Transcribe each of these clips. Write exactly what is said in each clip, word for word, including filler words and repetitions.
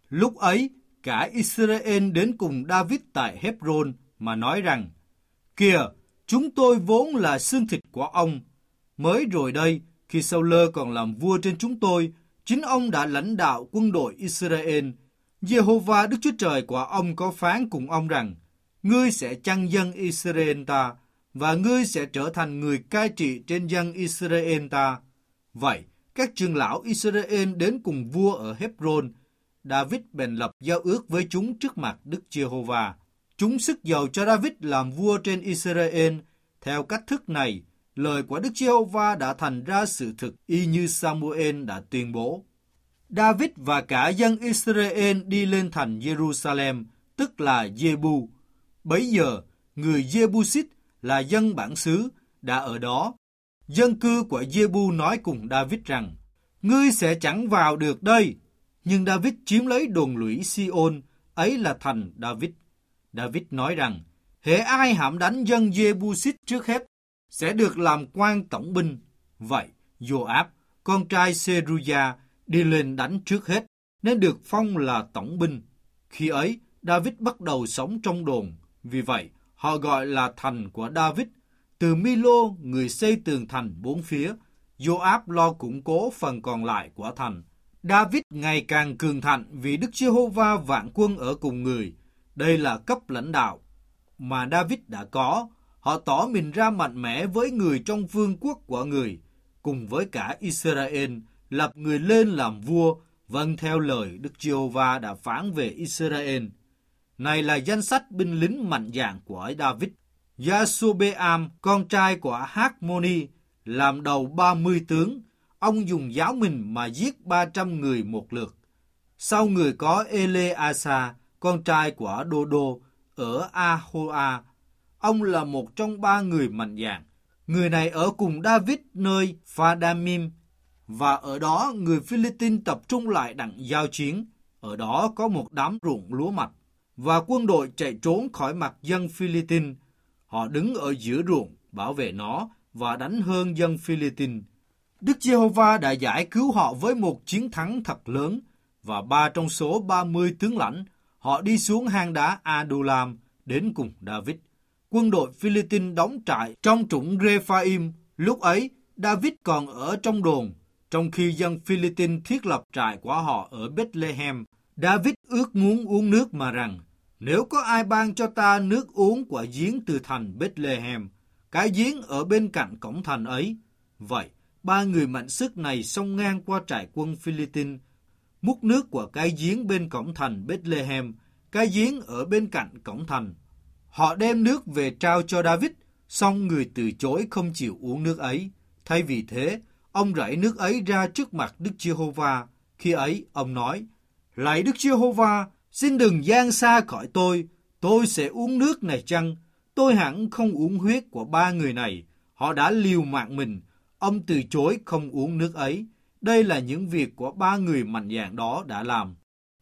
Lúc ấy, cả Israel đến cùng David tại Hebron mà nói rằng, kìa, chúng tôi vốn là xương thịt của ông. Mới rồi đây, khi Saul còn làm vua trên chúng tôi, chính ông đã lãnh đạo quân đội Israel. Giê-hô-va Đức Chúa Trời của ông có phán cùng ông rằng, ngươi sẽ chăn dân Israel ta, và ngươi sẽ trở thành người cai trị trên dân Israel ta. Vậy, các trưởng lão Israel đến cùng vua ở Hebron. David bèn lập giao ước với chúng trước mặt Đức Giê-hô-va. Chúng sức dầu cho David làm vua trên Israel. Theo cách thức này, lời của Đức Giê-hô-va đã thành ra sự thực y như Samuel đã tuyên bố. David và cả dân Israel đi lên thành Jerusalem, tức là Giê-bu. Bấy giờ, người Giê-bu-xít là dân bản xứ đã ở đó. Dân cư của Giê-bu nói cùng David rằng, ngươi sẽ chẳng vào được đây. Nhưng David chiếm lấy đồn lũy Si-ôn, ấy là thành David. David nói rằng, hễ ai hãm đánh dân Giê-bu-xít trước hết, sẽ được làm quan tổng binh. Vậy, Joab, con trai Seruya, đi lên đánh trước hết, nên được phong là tổng binh. Khi ấy, David bắt đầu sống trong đồn. Vì vậy, họ gọi là thành của David. Từ Milo, người xây tường thành bốn phía, Joab lo củng cố phần còn lại của thành. David ngày càng cường thạnh vì Đức Giê-hô-va vạn quân ở cùng người. Đây là cấp lãnh đạo mà David đã có. Họ tỏ mình ra mạnh mẽ với người trong vương quốc của người, cùng với cả Israel, lập người lên làm vua, vâng theo lời Đức Giê-hô-va đã phán về Israel. Này là danh sách binh lính mạnh dạn của David. Gia-sô-bê-am, con trai của Hát-mô-ni, làm đầu ba mươi tướng. Ông dùng giáo mình mà giết ba trăm người một lượt. Sau người có Ê-lê-a-sa, con trai của Đô-đô, ở A-hô-a. Ông là một trong ba người mạnh dạn. Người này ở cùng David nơi Pha-đa-mim, và ở đó người Phi-lê-tin tập trung lại đặng giao chiến. Ở đó có một đám ruộng lúa mạch, và quân đội chạy trốn khỏi mặt dân Phi-lê-tin. Họ đứng ở giữa ruộng, bảo vệ nó, và đánh hơn dân Phi-lê-tin. Đức Giê-hô-va đã giải cứu họ với một chiến thắng thật lớn, và ba trong số ba mươi tướng lãnh, họ đi xuống hang đá Adulam đến cùng David. Quân đội Phi-lê-tin đóng trại trong trũng Rê-pha-im. Lúc ấy, David còn ở trong đồn, trong khi dân Phi-lê-tin thiết lập trại của họ ở Bethlehem. David ước muốn uống nước mà rằng, nếu có ai ban cho ta nước uống của giếng từ thành Bethlehem, cái giếng ở bên cạnh cổng thành ấy. Vậy, ba người mạnh sức này xông ngang qua trại quân Phi-lê-tin, múc nước của cái giếng bên cổng thành Bethlehem, cái giếng ở bên cạnh cổng thành. Họ đem nước về trao cho David, song người từ chối không chịu uống nước ấy. Thay vì thế, ông rảy nước ấy ra trước mặt Đức Giê-hô-va. Khi ấy, ông nói, lạy Đức Giê-hô-va, xin đừng giang xa khỏi tôi, tôi sẽ uống nước này chăng? Tôi hẳn không uống huyết của ba người này, họ đã liều mạng mình. Ông từ chối không uống nước ấy. Đây là những việc của ba người mạnh dạn đó đã làm.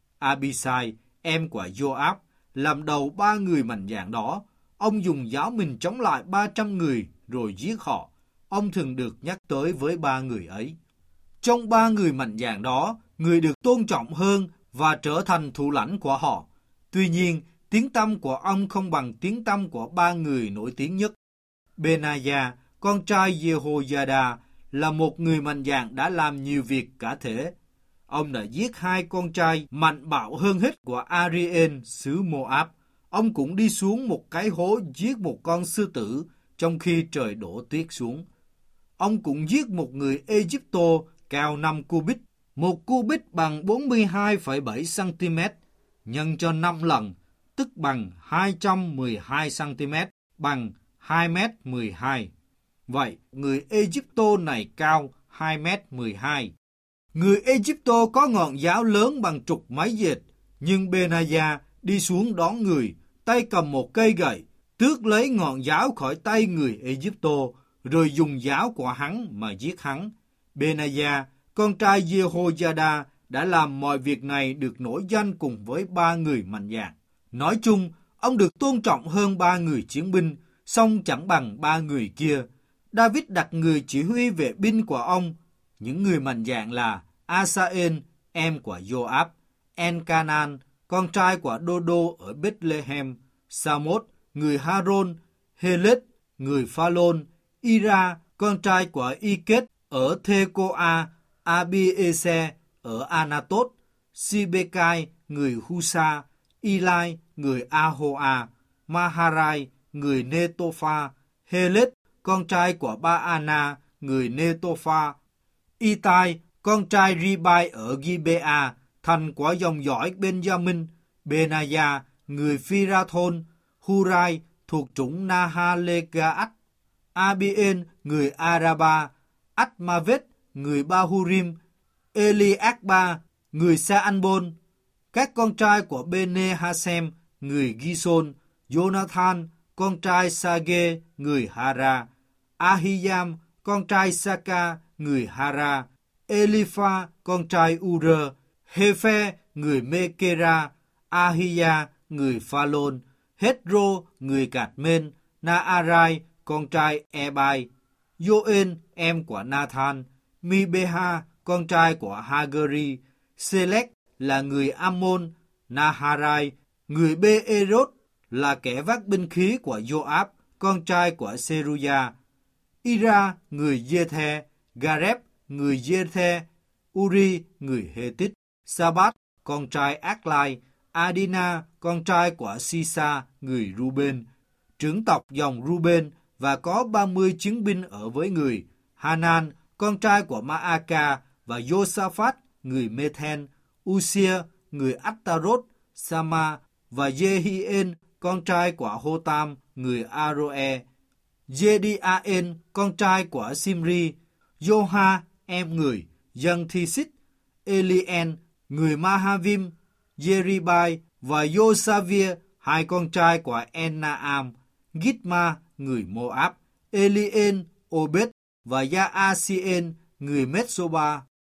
Abisai, em của Joab, làm đầu ba người mạnh dạn đó. Ông dùng giáo mình chống lại ba trăm người rồi giết họ. Ông thường được nhắc tới với ba người ấy. Trong ba người mạnh dạn đó, người được tôn trọng hơn và trở thành thủ lãnh của họ. Tuy nhiên, tiếng tăm của ông không bằng tiếng tăm của ba người nổi tiếng nhất. Benaiah, con trai Jehoiada, là một người mạnh dạn đã làm nhiều việc cả thể. Ông đã giết hai con trai mạnh bạo hơn hết của Ariel, xứ Moab. Ông cũng đi xuống một cái hố giết một con sư tử trong khi trời đổ tuyết xuống. Ông cũng giết một người Egypto cao năm cubit. Một cubit bằng bốn mươi hai phẩy bảy xăng-ti-mét, nhân cho năm lần, tức bằng hai trăm mười hai xăng-ti-mét, bằng hai mét mười hai. Vậy, người Egypto này cao hai mét mười hai. Người Egypto có ngọn giáo lớn bằng chục máy dệt, nhưng Benaiah đi xuống đón người, tay cầm một cây gậy, tước lấy ngọn giáo khỏi tay người Egypto, rồi dùng giáo của hắn mà giết hắn. Benaiah, con trai Jehoiada, đã làm mọi việc này được nổi danh cùng với ba người mạnh dạn. Nói chung, ông được tôn trọng hơn ba người chiến binh, song chẳng bằng ba người kia. David đặt người chỉ huy vệ binh của ông. Những người mạnh dạn là Asael, em của Joab, Encanan, con trai của Đô-đô ở Bethlehem, Sa-mốt, người Ha-rôn, Hê-lết, người Pha-lôn, Ira, con trai của Y-kết ở Thê-cô-a, Abi-ê-se ở Anatot, Si-bê-cai, người Hu-sa, Y-lai, người A-hô-a, Ma-ha-rai, người Nê-tô-pha, Hê-lết, con trai của Ba-a-na, người Nê-tô-pha, Y-tai, con trai Ri-bai ở Gi-bê-a, thành của dòng dõi Ben-gia-minh, Bê-na-gia, người Phi-ra-thôn, Hu-rai, thuộc chủng Na-ha-lê-ga-ách, A-bi-ên, người A-ra-ba, Ách-ma-vết, người Ba-hu-rim, Ê-li-ác-ba, người Sa-an-bôn, các con trai của Bê-nê-ha-xem, người Gi-sôn, Jonathan, con trai Sa-ghê, người Ha-ra, A-hi-yam, con trai Sa-ca, người Ha-ra, Ê-li-pha, con trai U-rơ, Hê-phe, người Mê-kê-ra, A-hi-ya, người Pha-lôn, Hét-rô, người Cạt-mên, Na-a-rai, con trai E-bai, Yo-ên, em của Na-than, Mi-bê-ha, con trai của Ha-gơ-ri, Sê-lét là người Am-môn, Na-ha-rai, người Bê-ê-rốt là kẻ vác binh khí của Yo-áp, con trai của Sê-ru-ya, Ira, người Dê-the, Ga-rép, người Dê-the, Uri, người Hê-tít, Sa-bát, con trai Ác-lai, Adina, con trai của Si-sa, người Ru-bên, trưởng tộc dòng Ru-bên và có ba mươi chiến binh ở với người, Hanan, con trai của Ma-a-ca và Yo-sa-phát, người Mê-then, U-sia, người Ách-ta-rốt, Sa-ma và Dê-hi-ên, con trai của Hô-tam, người A-rô-e, Dê-đi-a-ên, con trai của Sim-ri, Yo-ha, em người, Dân-thi-xít, Ê-li-en, người Ma-ha-vim, Dê-ri-bai và Yo-sa-via, hai con trai của En-na-am, Gít-ma, người Mô-áp, Ê-li-ên, Ô-bết và Ya-a-si-ên, người Mết-sô-ba.